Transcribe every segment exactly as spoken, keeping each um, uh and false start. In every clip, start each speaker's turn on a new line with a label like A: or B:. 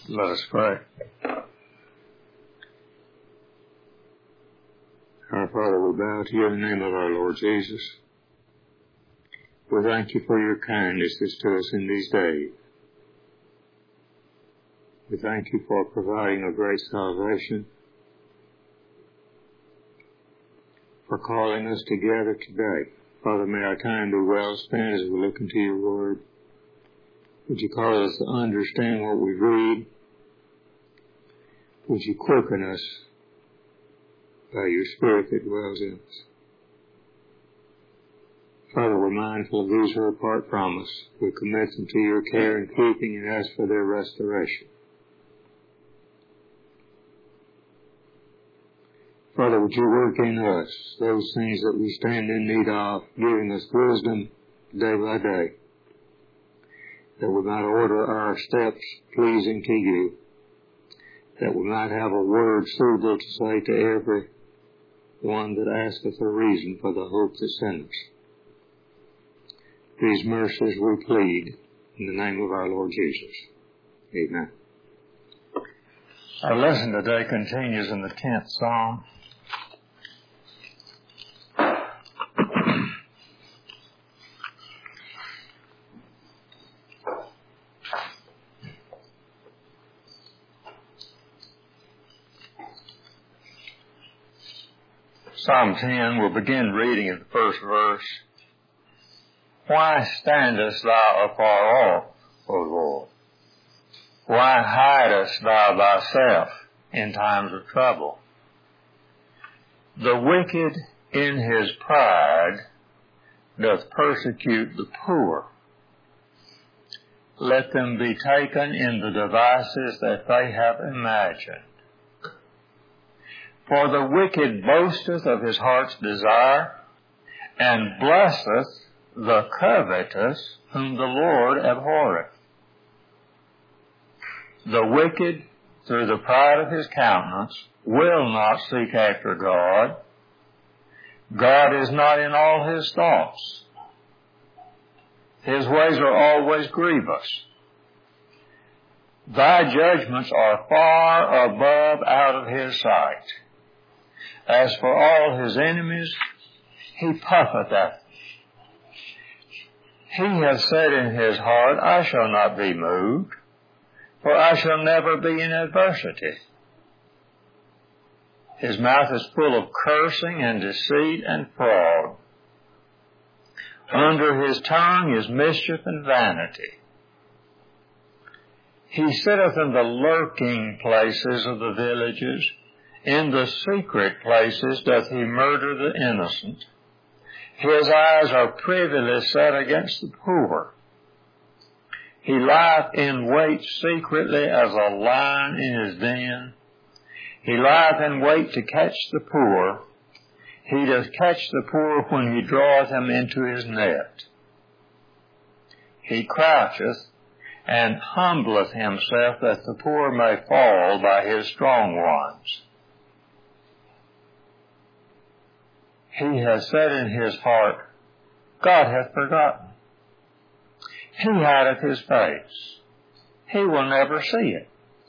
A: Let us pray. Our Father, we bow to you in the name of our Lord Jesus. We thank you for your kindness that's to us in these days. We thank you for providing a great salvation, for calling us together today. Father, may our time be well spent as we look into your word. Would you cause us to understand what we read? Would you quicken us by your Spirit that dwells in us? Father, we're mindful of these who are apart from us. We commit them to your care and keeping and ask for their restoration. Father, would you work in us those things that we stand in need of, giving us wisdom day by day, that we might order our steps pleasing to you, that we might have a word suitable to say to every one that asketh a reason for the hope that's in us. These mercies we plead in the name of our Lord Jesus. Amen. Our lesson today continues in the tenth Psalm. Psalm ten, we'll begin reading at the first verse. Why standest thou afar off, O Lord? Why hidest thou thyself in times of trouble? The wicked in his pride doth persecute the poor. Let them be taken in the devices that they have imagined. For the wicked boasteth of his heart's desire, and blesseth the covetous whom the Lord abhorreth. The wicked, through the pride of his countenance, will not seek after God. God is not in all his thoughts. His ways are always grievous. Thy judgments are far above out of his sight. As for all his enemies, he puffeth at them. He hath said in his heart, I shall not be moved, for I shall never be in adversity. His mouth is full of cursing and deceit and fraud. Under his tongue is mischief and vanity. He sitteth in the lurking places of the villages. In the secret places doth he murder the innocent. His eyes are privily set against the poor. He lieth in wait secretly as a lion in his den. He lieth in wait to catch the poor. He doth catch the poor when he draweth him into his net. He croucheth and humbleth himself that the poor may fall by his strong ones. He has said in his heart, God hath forgotten. He hideth his face. He will never see it.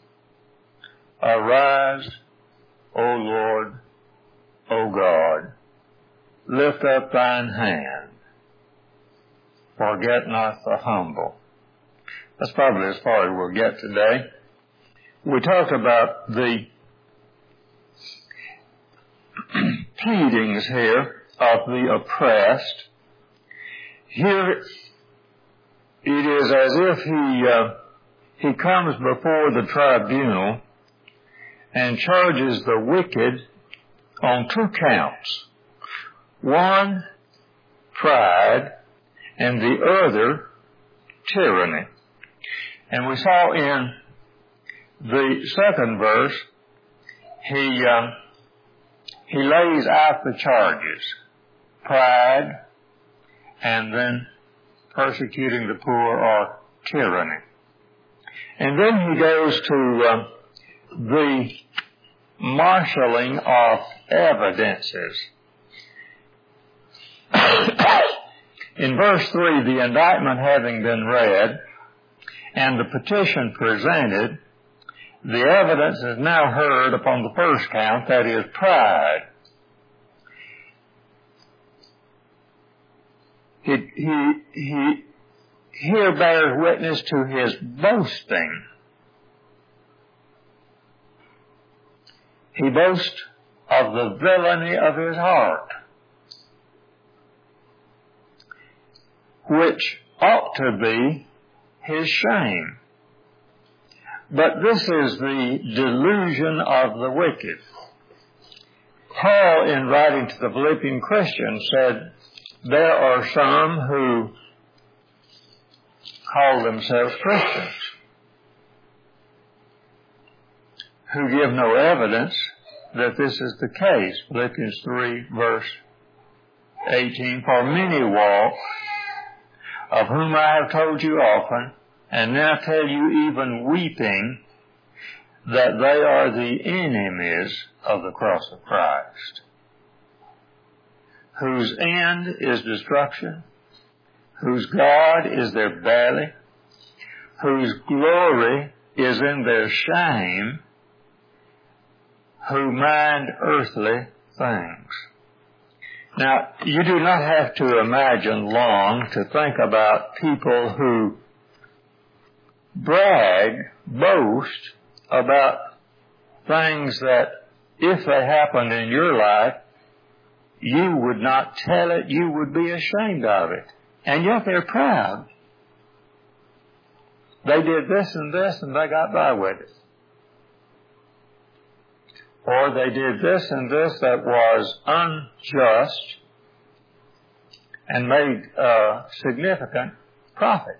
A: Arise, O Lord, O God, lift up thine hand. Forget not the humble. That's probably as far as we'll get today. We talked about the pleadings here of the oppressed. Here it is as if he uh, he comes before the tribunal and charges the wicked on two counts. One, pride, and the other, tyranny. And we saw in the second verse, he uh, he lays out the charges, pride, and then persecuting the poor or tyranny. And then he goes to uh, the marshalling of evidences. In verse three, the indictment having been read and the petition presented, the evidence is now heard upon the first count, that is pride. He, he, he here bears witness to his boasting. He boasts of the villainy of his heart, which ought to be his shame. But this is the delusion of the wicked. Paul, in writing to the Philippian Christians, said, there are some who call themselves Christians, who give no evidence that this is the case. Philippians three, verse eighteen, for many walk, of whom I have told you often, and now tell you even weeping, that they are the enemies of the cross of Christ, whose end is destruction, whose God is their belly, whose glory is in their shame, who mind earthly things. Now, you do not have to imagine long to think about people who brag, boast about things that, if they happened in your life, you would not tell it, you would be ashamed of it. And yet they're proud. They did this and this and they got by with it. Or they did this and this that was unjust and made uh, significant profit.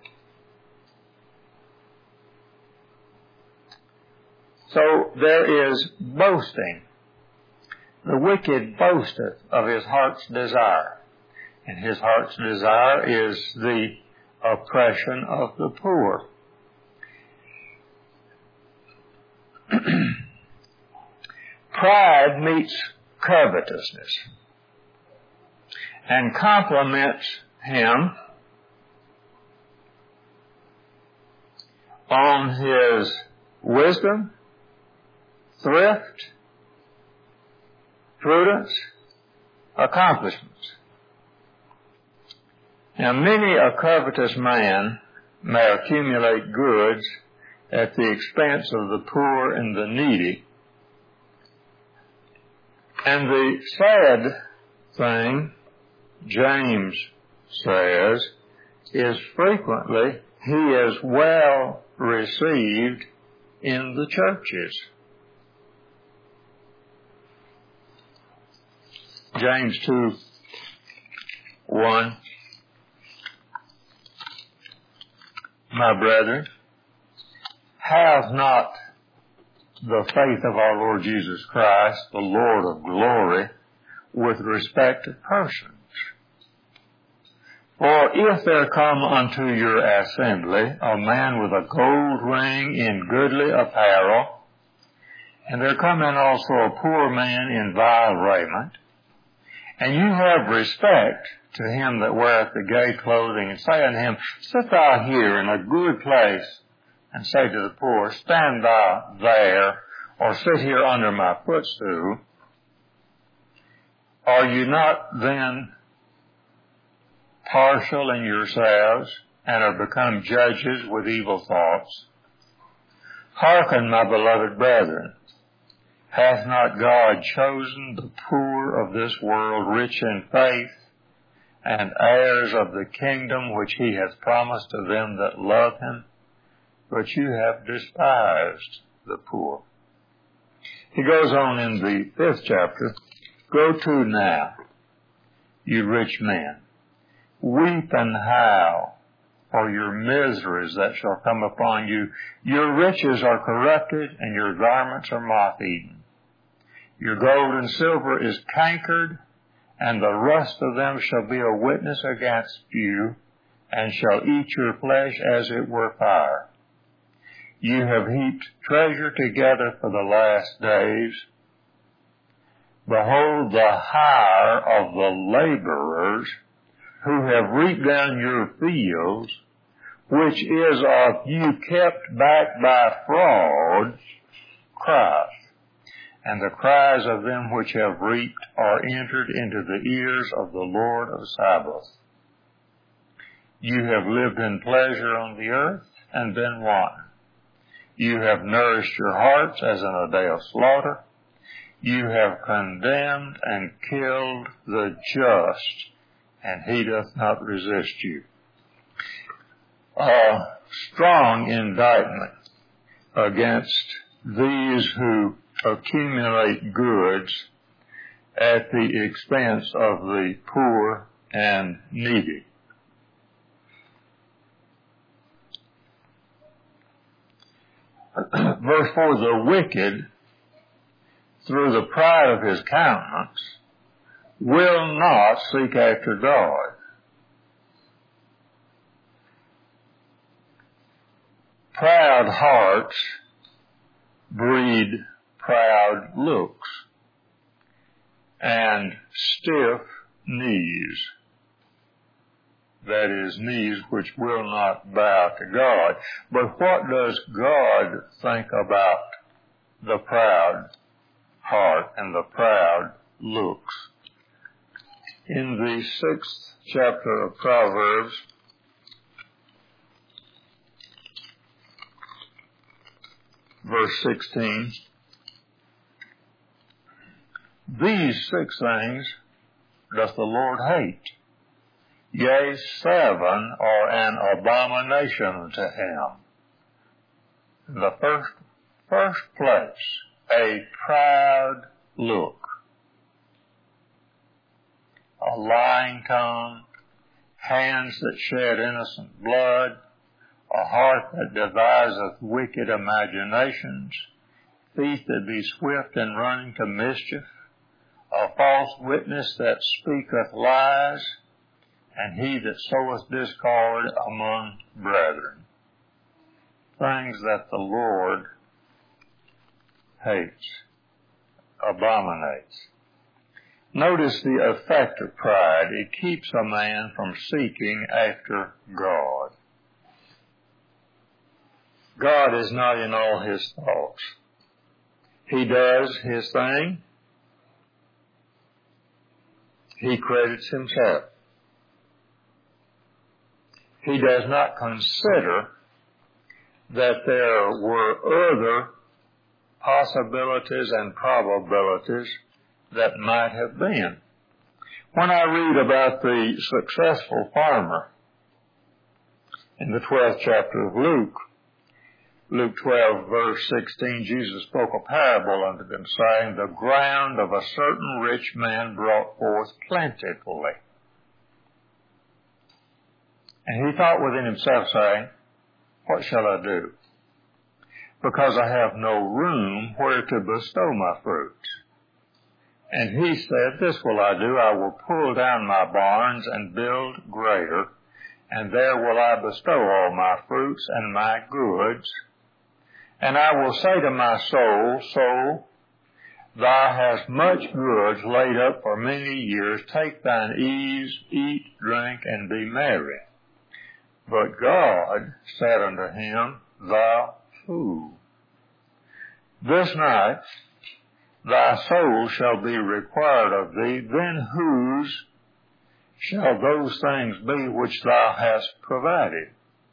A: So there is boasting. The wicked boasteth of his heart's desire. And his heart's desire is the oppression of the poor. Pride meets covetousness and compliments him on his wisdom, thrift, prudence, accomplishments. Now, many a covetous man may accumulate goods at the expense of the poor and the needy. And the sad thing, James says, is frequently he is well received in the churches. James two, one. My brethren, have not the faith of our Lord Jesus Christ, the Lord of glory, with respect to persons. For if there come unto your assembly a man with a gold ring in goodly apparel, and there come in also a poor man in vile raiment, and you have respect to him that weareth the gay clothing, and say unto him, sit thou here in a good place, and say to the poor, stand thou there, or sit here under my footstool, are you not then partial in yourselves, and are become judges with evil thoughts? Hearken, my beloved brethren, hath not God chosen the poor of this world rich in faith, and heirs of the kingdom which he hath promised to them that love him? But you have despised the poor. He goes on in the fifth chapter, go to now, you rich men, weep and howl for your miseries that shall come upon you. Your riches are corrupted, and your garments are moth-eaten. Your gold and silver is cankered, and the rust of them shall be a witness against you, and shall eat your flesh as it were fire. You have heaped treasure together for the last days. Behold, the hire of the laborers who have reaped down your fields, which is of you kept back by fraud, crieth, and the cries of them which have reaped are entered into the ears of the Lord of Sabaoth. You have lived in pleasure on the earth and been wanton. You have nourished your hearts as in a day of slaughter. You have condemned and killed the just, and he doth not resist you. A strong indictment against these who accumulate goods at the expense of the poor and needy. Verse four, the wicked, through the pride of his countenance, will not seek after God. Proud hearts breed proud looks and stiff knees. That is, knees which will not bow to God. But what does God think about the proud heart and the proud looks? In the sixth chapter of Proverbs, verse sixteen, these six things doth the Lord hate. Yea, seven are an abomination to him. In the first, first place, a proud look, a lying tongue, hands that shed innocent blood, a heart that deviseth wicked imaginations, feet that be swift in running to mischief, a false witness that speaketh lies, and he that soweth discord among brethren. Things that the Lord hates, abominates. Notice the effect of pride. It keeps a man from seeking after God. God is not in all his thoughts. He does his thing. He credits himself. He does not consider that there were other possibilities and probabilities that might have been. When I read about the successful farmer in the twelfth chapter of Luke, Luke twelve, verse sixteen, Jesus spoke a parable unto them, saying, the ground of a certain rich man brought forth plentifully. And he thought within himself, saying, what shall I do? Because I have no room where to bestow my fruit. And he said, this will I do, I will pull down my barns and build greater, and there will I bestow all my fruits and my goods. And I will say to my soul, soul, thou hast much goods laid up for many years. Take thine ease, eat, drink, and be merry. But God said unto him, thou fool, this night thy soul shall be required of thee. Then whose shall those things be which thou hast provided?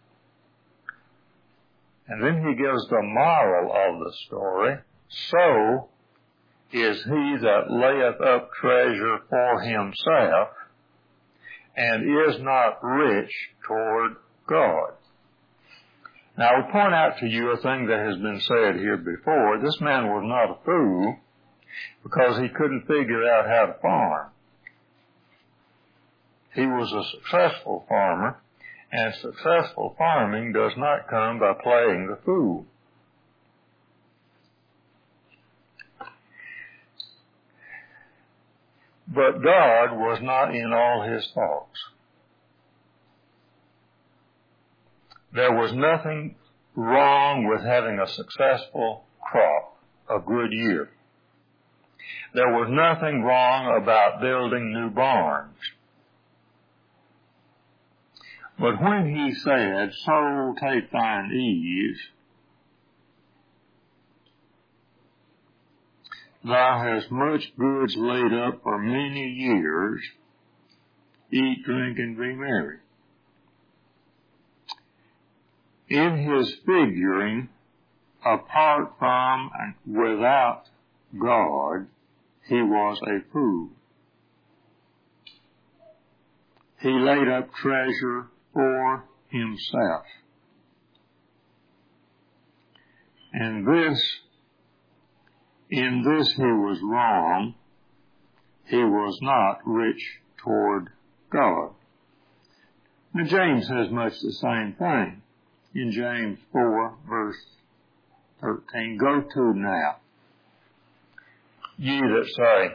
A: And then he gives the moral of the story. So is he that layeth up treasure for himself, and is not rich toward God. Now, I will point out to you a thing that has been said here before. This man was not a fool because he couldn't figure out how to farm. He was a successful farmer, and successful farming does not come by playing the fool. But God was not in all his thoughts. There was nothing wrong with having a successful crop, a good year. There was nothing wrong about building new barns. But when he said, soul, take thine ease, thou hast much goods laid up for many years. Eat, drink, and be merry. In his figuring, apart from and without God, he was a fool. He laid up treasure for himself. And this, in this he was wrong. He was not rich toward God. Now James has much the same thing. In James four, verse thirteen, go to now, ye that say,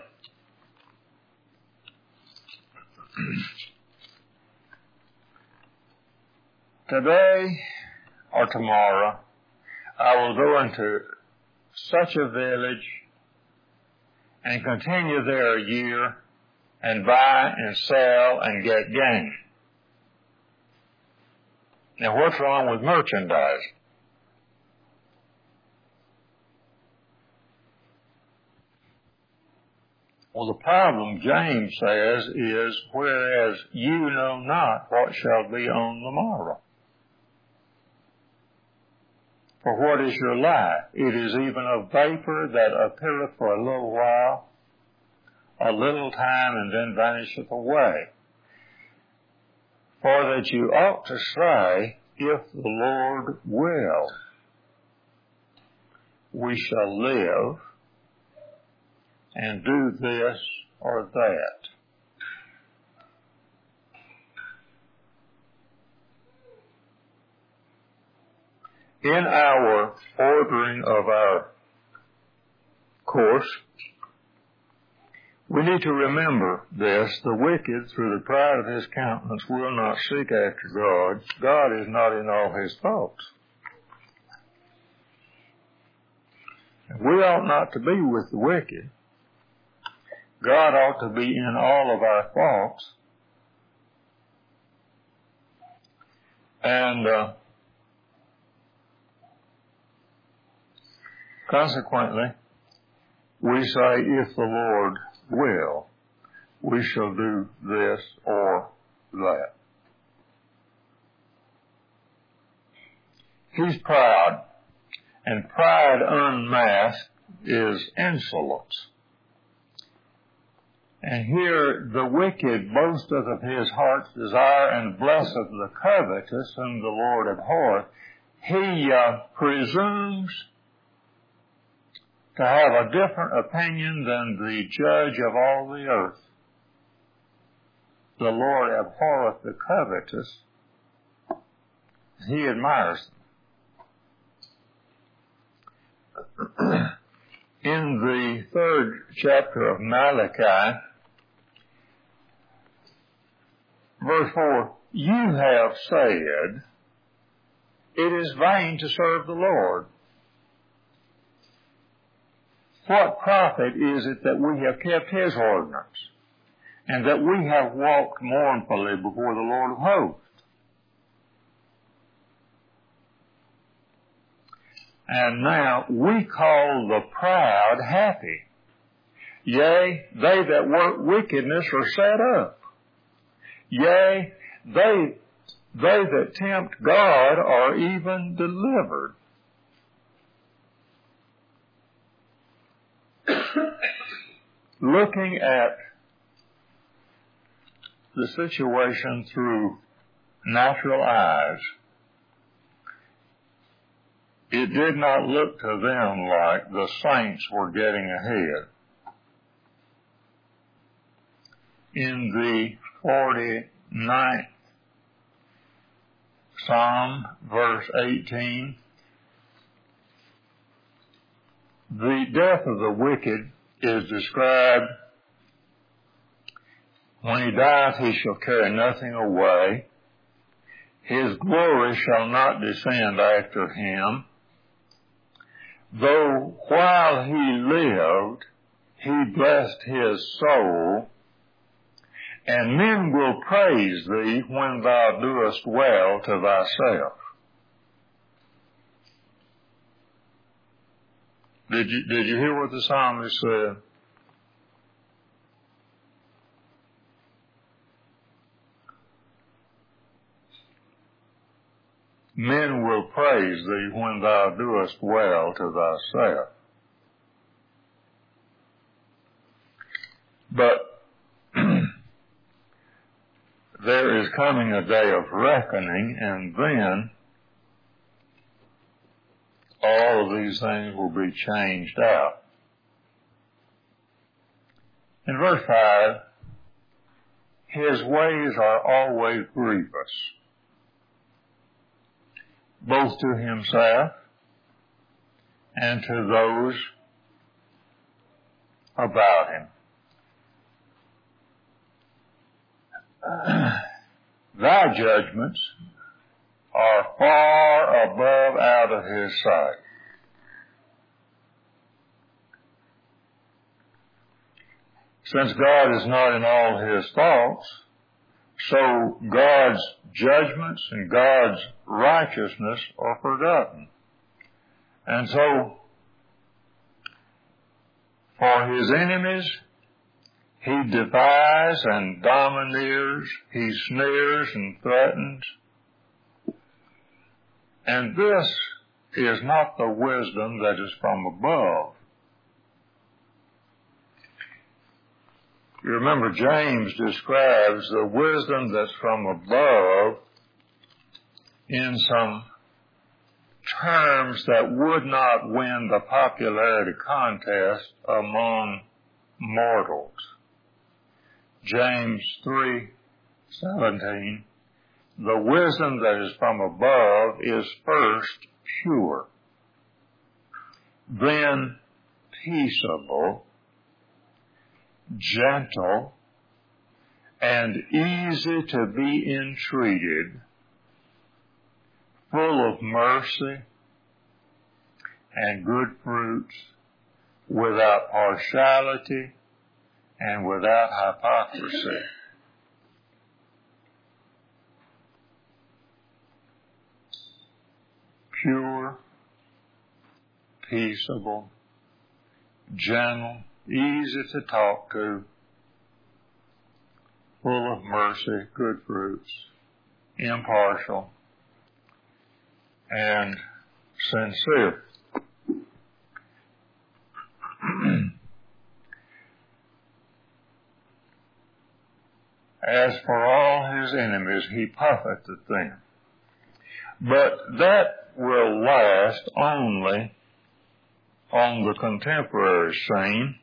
A: today or tomorrow I will go into such a village and continue there a year and buy and sell and get gain. Now, what's wrong with merchandise? Well, the problem, James says, is, whereas you know not what shall be on the morrow. For what is your life? It is even a vapor that appeareth for a little while, a little time, and then vanisheth away. For that you ought to say, if the Lord will, we shall live and do this or that. In our ordering of our course, we need to remember this: the wicked, through the pride of his countenance, will not seek after God. God is not in all his thoughts. We ought not to be with the wicked. God ought to be in all of our thoughts. And uh, consequently, we say, if the Lord will, we shall do this or that. He's proud, and pride unmasked is insolence. And here the wicked boasteth of his heart's desire, and blesseth the covetous, whom the Lord abhorreth. He uh, presumes to have a different opinion than the judge of all the earth. The Lord abhorreth the covetous. He admires them. In the third chapter of Malachi, verse four, you have said, it is vain to serve the Lord. What profit is it that we have kept his ordinance, and that we have walked mournfully before the Lord of hosts? And now we call the proud happy. Yea, they that work wickedness are set up. Yea, they, they that tempt God are even delivered. Looking at the situation through natural eyes, it did not look to them like the saints were getting ahead. In the forty-ninth Psalm, verse eighteen, the death of the wicked is described. When he dieth, he shall carry nothing away. His glory shall not descend after him. Though while he lived, he blessed his soul, and men will praise thee when thou doest well to thyself. Did you, did you hear what the psalmist said? Men will praise thee when thou doest well to thyself. But there is coming a day of reckoning, and then all of these things will be changed out. In verse five, his ways are always grievous, both to himself and to those about him. Thy judgments are far above out of his sight. Since God is not in all his thoughts, so God's judgments and God's righteousness are forgotten. And so, for his enemies, he defies and domineers, he sneers and threatens. And this is not the wisdom that is from above. You remember James describes the wisdom that's from above in some terms that would not win the popularity contest among mortals. James three seventeen, the wisdom that is from above is first pure, then peaceable, gentle, and easy to be entreated, full of mercy and good fruits, without partiality and without hypocrisy. Pure, peaceable, gentle, easy to talk to, full of mercy, good fruits, impartial, and sincere. As for all his enemies, he puffeth at them. But that will last only on the contemporary scene.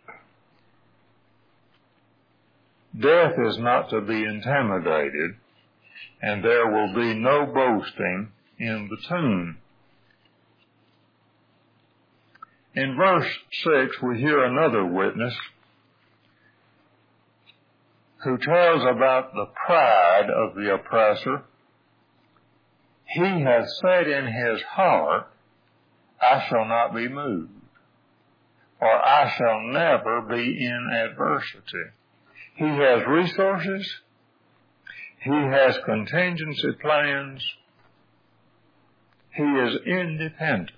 A: Death is not to be intimidated, and there will be no boasting in the tomb. In verse six, we hear another witness who tells about the pride of the oppressor. He hath said in his heart, I shall not be moved, for I shall never be in adversity. He has resources. He has contingency plans. He is independent.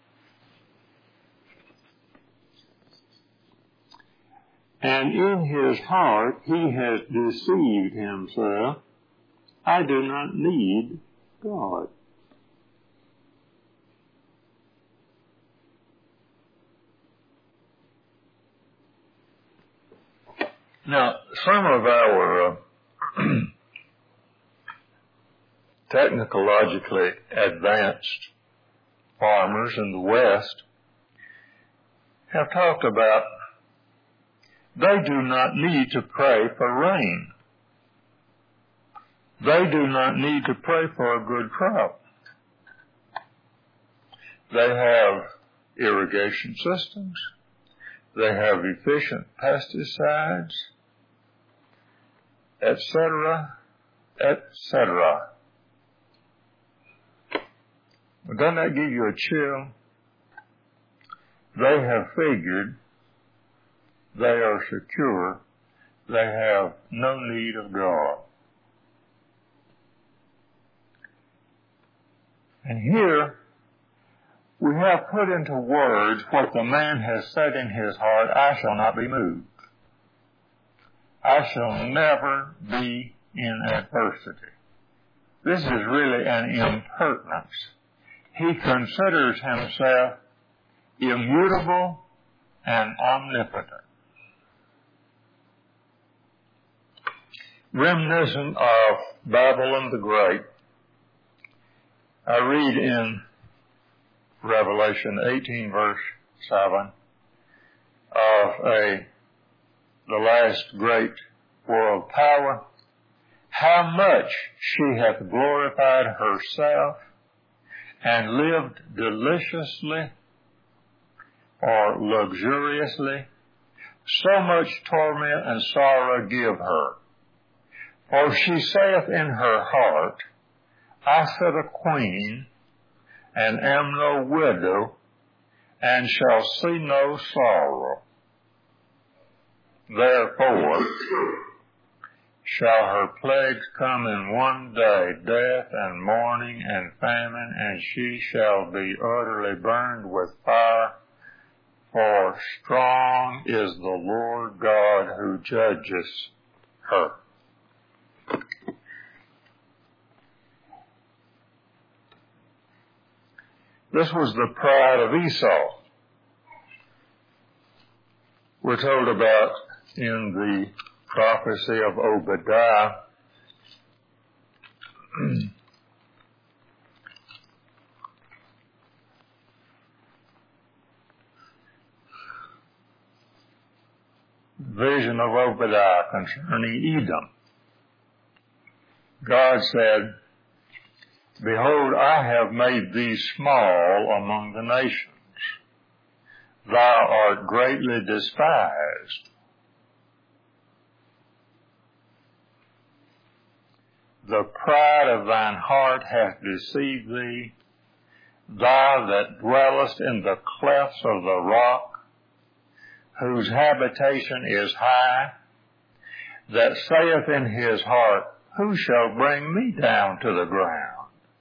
A: And in his heart he has deceived himself. I do not need God. Now, some of our uh, technologically advanced farmers in the West have talked about they do not need to pray for rain. They do not need to pray for a good crop. They have irrigation systems. They have efficient pesticides, et cetera, et cetera. Doesn't that give you a chill? They have figured they are secure. They have no need of God. And here We have put into words what the man has said in his heart, I shall not be moved. I shall never be in adversity. This is really an impertinence. He considers himself immutable and omnipotent. Reminiscent of Babylon the Great, I read in Revelation eighteen, verse seven, of a the last great world power, how much she hath glorified herself and lived deliciously or luxuriously, so much torment and sorrow give her. For she saith in her heart, I sit a queen, and am no widow, and shall see no sorrow. Therefore shall her plagues come in one day, death and mourning and famine, and she shall be utterly burned with fire, for strong is the Lord God who judges her. This was the pride of Esau. We're told about in the prophecy of Obadiah vision of Obadiah concerning Edom. God said, Behold, I have made thee small among the nations. Thou art greatly despised. The pride of thine heart hath deceived thee, thou that dwellest in the clefts of the rock, whose habitation is high, that saith in his heart, Who shall bring me down to the ground?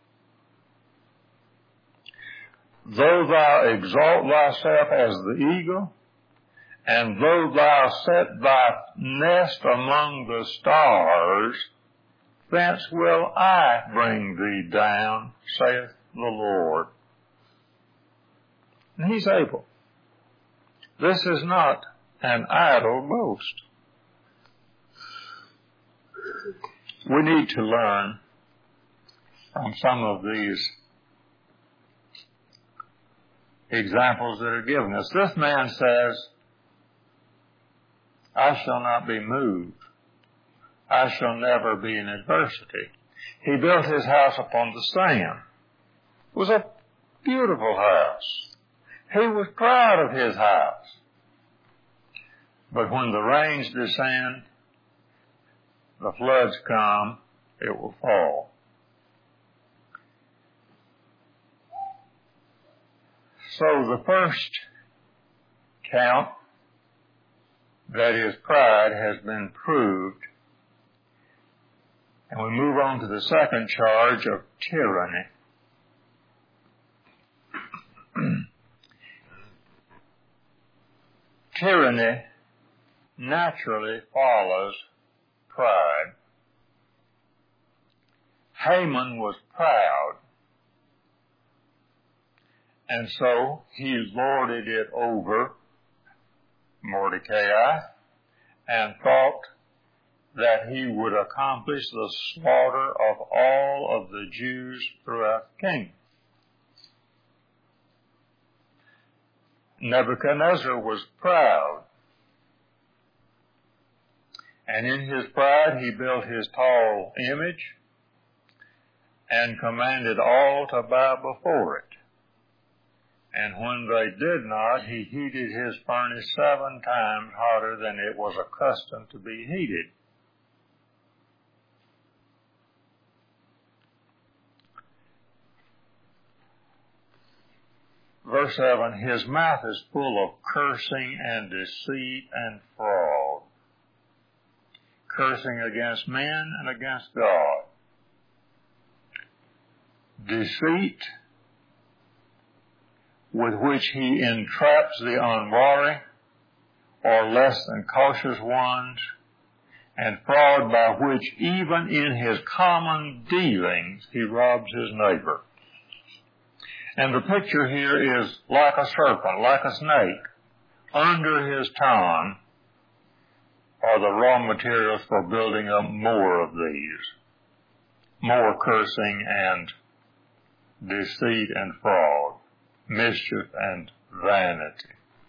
A: Though thou exalt thyself as the eagle, and though thou set thy nest among the stars, thence will I bring thee down, saith the Lord. And he's able. This is not an idle boast. We need to learn from some of these examples that are given us. This man says, I shall not be moved. I shall never be in adversity. He built his house upon the sand. It was a beautiful house. He was proud of his house. But when the rains descend, the floods come, it will fall. So the first count, that is pride, has been proved. And we move on to the second charge of tyranny. Tyranny naturally follows pride. Haman was proud, and so he lorded it over Mordecai and thought that he would accomplish the slaughter of all of the Jews throughout the kingdom. Nebuchadnezzar was proud, and in his pride he built his tall image and commanded all to bow before it. And when they did not, he heated his furnace seven times hotter than it was accustomed to be heated. Verse seven, his mouth is full of cursing and deceit and fraud, cursing against men and against God. Deceit with which he entraps the unwary or less than cautious ones, and fraud by which even in his common dealings he robs his neighbor. And the picture here is like a serpent, like a snake. Under his tongue are the raw materials for building up more of these, more cursing and deceit and fraud, mischief and vanity.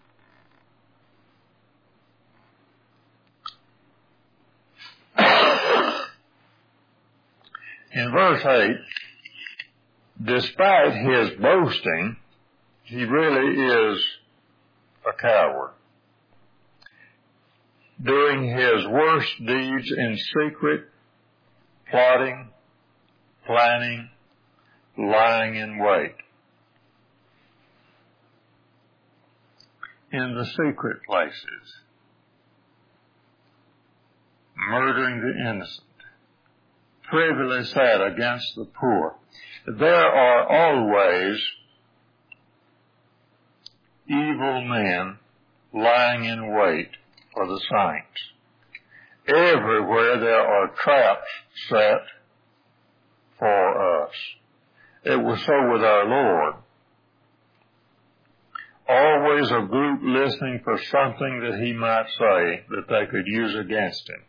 A: In verse eight, despite his boasting, he really is a coward, doing his worst deeds in secret, plotting, planning, lying in wait. In the secret places, murdering the innocent, privily set against the poor. There are always evil men lying in wait for the saints. Everywhere there are traps set for us. It was so with our Lord. Always a group listening for something that he might say that they could use against him.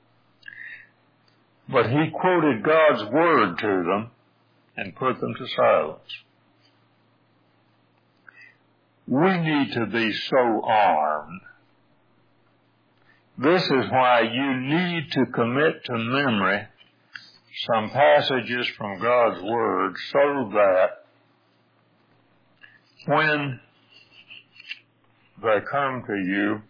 A: But he quoted God's word to them and put them to silence. We need to be so armed. This is why you need to commit to memory some passages from God's word so that when they come to you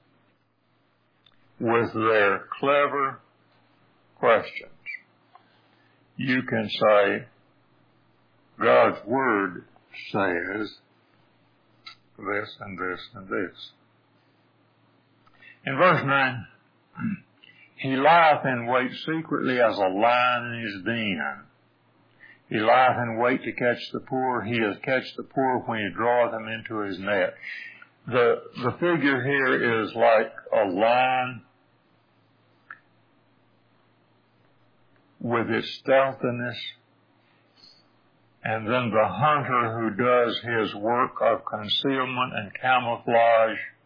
A: with their clever questions, you can say, God's word says this and this and this. In verse nine, he lieth in wait secretly as a lion in his den. He lieth in wait to catch the poor. He has catch the poor when he draweth them into his net. The, the figure here is like a lion with its stealthiness, and then the hunter who does his work of concealment and camouflage